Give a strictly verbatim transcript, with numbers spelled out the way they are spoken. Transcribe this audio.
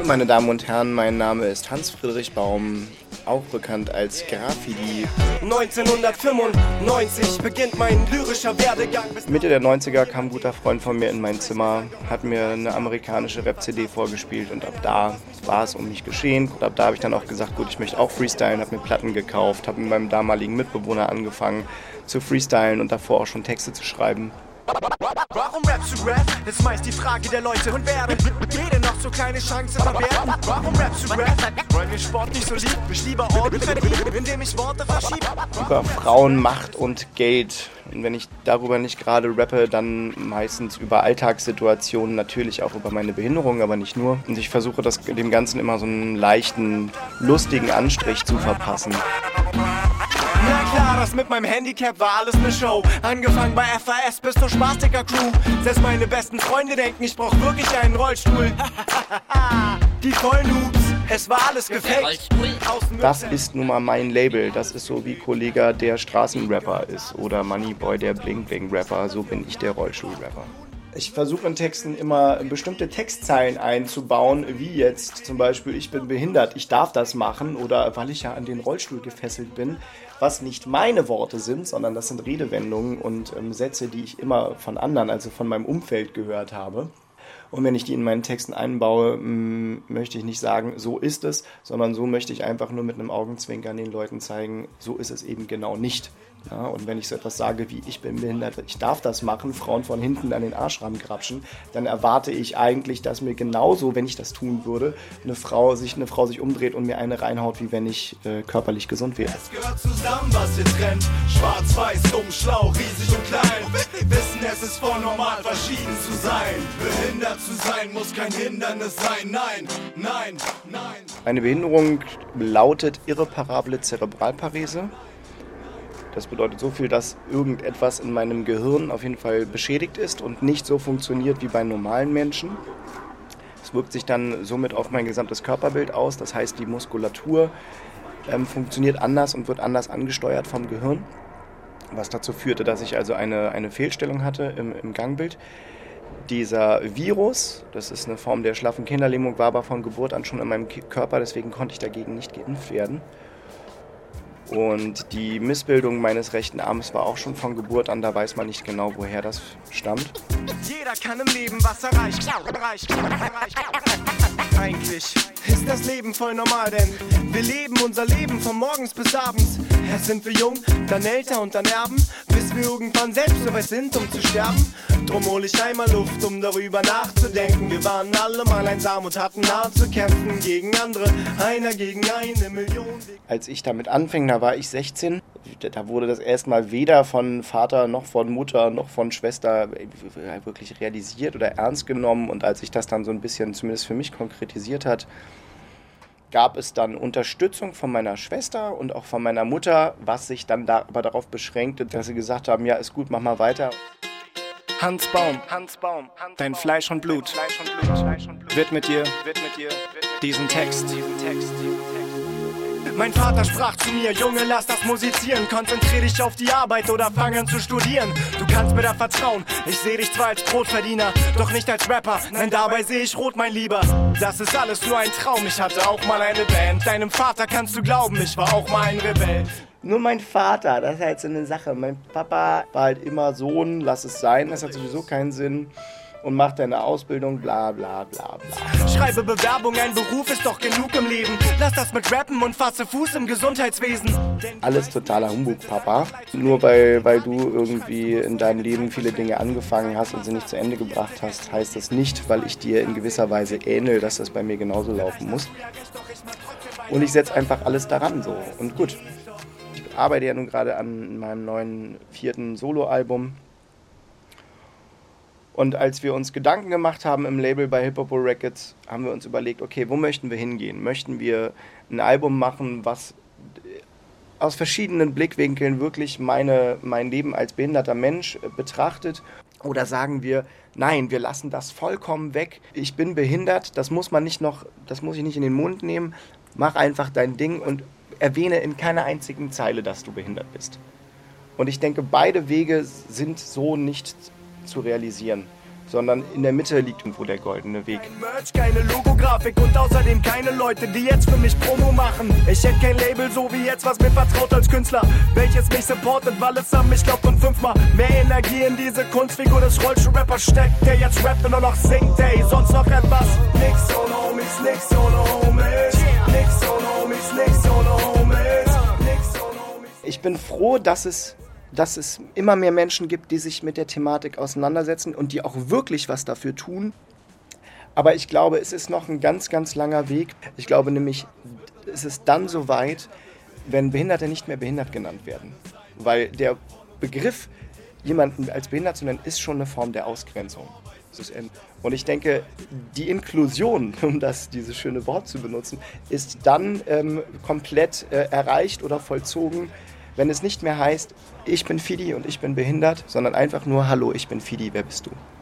Meine Damen und Herren, mein Name ist Hans-Friedrich Baum, auch bekannt als Graffiti. neunzehnhundertfünfundneunzig beginnt mein lyrischer Werdegang. Mitte der neunziger kam ein guter Freund von mir in mein Zimmer, hat mir eine amerikanische Rap-C D vorgespielt und ab da war es um mich geschehen. Und ab da habe ich dann auch gesagt, gut, ich möchte auch freestylen, habe mir Platten gekauft, habe mit meinem damaligen Mitbewohner angefangen zu freestylen und davor auch schon Texte zu schreiben. Warum rappst du Rap? Ist meist die Frage der Leute und werden jede noch so kleine Chance verwerten. Warum rappst du Rap? Weil mir Sport nicht so lieb, mich lieber Orden verdiene, indem ich Worte verschiebe. Über Frauen, Macht und Geld. Und wenn ich darüber nicht gerade rappe, dann meistens über Alltagssituationen, natürlich auch über meine Behinderung, aber nicht nur. Und ich versuche das, dem Ganzen immer so einen leichten, lustigen Anstrich zu verpassen. Na klar, das mit meinem Handicap war alles ne Show. Angefangen bei F A S bis zur Spastiker-Crew. Selbst meine besten Freunde denken, ich brauch wirklich einen Rollstuhl. Die Vollnoobs, es war alles gefaked. Das ist nun mal mein Label. Das ist so wie Kollega der Straßenrapper ist oder Moneyboy der Bling-Bling-Rapper. So bin ich der Rollstuhl-Rapper. Ich versuche in Texten immer bestimmte Textzeilen einzubauen, wie jetzt zum Beispiel, ich bin behindert, ich darf das machen, oder weil ich ja an den Rollstuhl gefesselt bin, was nicht meine Worte sind, sondern das sind Redewendungen und ähm, Sätze, die ich immer von anderen, also von meinem Umfeld gehört habe. Und wenn ich die in meinen Texten einbaue, mh, möchte ich nicht sagen, so ist es, sondern so möchte ich einfach nur mit einem Augenzwinkern den Leuten zeigen, so ist es eben genau nicht. Ja, und wenn ich so etwas sage wie, ich bin behindert, ich darf das machen, Frauen von hinten an den Arsch rangrapschen, dann erwarte ich eigentlich, dass mir genauso, wenn ich das tun würde, eine Frau sich, eine Frau sich umdreht und mir eine reinhaut, wie wenn ich äh, körperlich gesund wäre. Es gehört zusammen, was ihr trennt. Schwarz-Weiß, dumm, schlau, riesig und klein. Wir wissen, es ist voll normal, verschieden zu sein. Behindert zu sein muss kein Hindernis sein. Nein, nein, nein. Eine Behinderung lautet irreparable Zerebralparese. Das bedeutet so viel, dass irgendetwas in meinem Gehirn auf jeden Fall beschädigt ist und nicht so funktioniert wie bei normalen Menschen. Es wirkt sich dann somit auf mein gesamtes Körperbild aus. Das heißt, die Muskulatur ähm, funktioniert anders und wird anders angesteuert vom Gehirn, was dazu führte, dass ich also eine, eine Fehlstellung hatte im, im Gangbild. Dieser Virus, das ist eine Form der schlaffen Kinderlähmung, war aber von Geburt an schon in meinem Körper, deswegen konnte ich dagegen nicht geimpft werden. Und die Missbildung meines rechten Arms war auch schon von Geburt an, da weiß man nicht genau, woher das stammt. Jeder kann im Leben was erreichen. Eigentlich ist das Leben voll normal, denn wir leben unser Leben von morgens bis abends. Erst sind wir jung, dann älter und dann erben, bis wir irgendwann selbst so weit sind, um zu sterben. Drum hol ich einmal Luft, um darüber nachzudenken. Wir waren alle mal einsam und hatten hart zu kämpfen gegen andere, einer gegen eine Million. Als ich damit anfing, da war ich sechzehn. Da wurde das erstmal weder von Vater noch von Mutter noch von Schwester wirklich realisiert oder ernst genommen. Und als sich das dann so ein bisschen, zumindest für mich, konkretisiert hat, gab es dann Unterstützung von meiner Schwester und auch von meiner Mutter, was sich dann da aber darauf beschränkte, dass sie gesagt haben, ja, ist gut, mach mal weiter. Hans Baum, Hans Baum, dein Fleisch und Blut, Fleisch und Blut, Fleisch und Blut wird mit dir, wird mit dir diesen Text, diesen Text, diesen Text. Mein Vater sprach zu mir, Junge, lass das musizieren, konzentrier dich auf die Arbeit oder fang an zu studieren. Du kannst mir da vertrauen, ich seh dich zwar als Brotverdiener, doch nicht als Rapper, nein, dabei seh ich rot, mein Lieber. Das ist alles nur ein Traum, ich hatte auch mal eine Band, deinem Vater kannst du glauben, ich war auch mal ein Rebell. Nur mein Vater, das ist halt so eine Sache. Mein Papa war halt immer Sohn, lass es sein, das hat sowieso keinen Sinn. Und mach deine Ausbildung, bla bla bla bla. Schreibe Bewerbung, ein Beruf ist doch genug im Leben. Lass das mit Rappen und fasse Fuß im Gesundheitswesen. Alles totaler Humbug, Papa. Nur weil, weil du irgendwie in deinem Leben viele Dinge angefangen hast und sie nicht zu Ende gebracht hast, heißt das nicht, weil ich dir in gewisser Weise ähnel, dass das bei mir genauso laufen muss. Und ich setze einfach alles daran so. Und gut, ich arbeite ja nun gerade an meinem neuen vierten Soloalbum. Und als wir uns Gedanken gemacht haben im Label bei Hip Hop Records, haben wir uns überlegt, okay, wo möchten wir hingehen? Möchten wir ein Album machen, was aus verschiedenen Blickwinkeln wirklich meine, mein Leben als behinderter Mensch betrachtet? Oder sagen wir, nein, wir lassen das vollkommen weg. Ich bin behindert, das muss man nicht noch, das muss ich nicht in den Mund nehmen. Mach einfach dein Ding und erwähne in keiner einzigen Zeile, dass du behindert bist. Und ich denke, beide Wege sind so nicht zu realisieren. sondern in der Mitte liegt irgendwo der goldene Weg. Merch, keine Logografik und außerdem keine Leute, die jetzt für mich Promo machen. Ich hätte kein Label so wie jetzt, was mir vertraut als Künstler, welches mich supportet, weil es an mich glaubt und fünfmal mehr Energie in diese Kunstfigur des Rollstuhlrappers steckt, der jetzt rappt und nur noch singt, ey, sonst noch etwas. Nix ohne Homies, nix ohne Homies, nix ohne Homies, nix ohne Homies, nix ohne Homies. Ich bin froh, dass es dass es immer mehr Menschen gibt, die sich mit der Thematik auseinandersetzen und die auch wirklich was dafür tun. Aber ich glaube, es ist noch ein ganz, ganz langer Weg. Ich glaube nämlich, es ist dann soweit, wenn Behinderte nicht mehr behindert genannt werden. Weil der Begriff, jemanden als behindert zu nennen, ist schon eine Form der Ausgrenzung. Und ich denke, die Inklusion, um das, dieses schöne Wort zu benutzen, ist dann ähm, komplett äh, erreicht oder vollzogen, wenn es nicht mehr heißt, ich bin Fidi und ich bin behindert, sondern einfach nur, hallo, ich bin Fidi, wer bist du?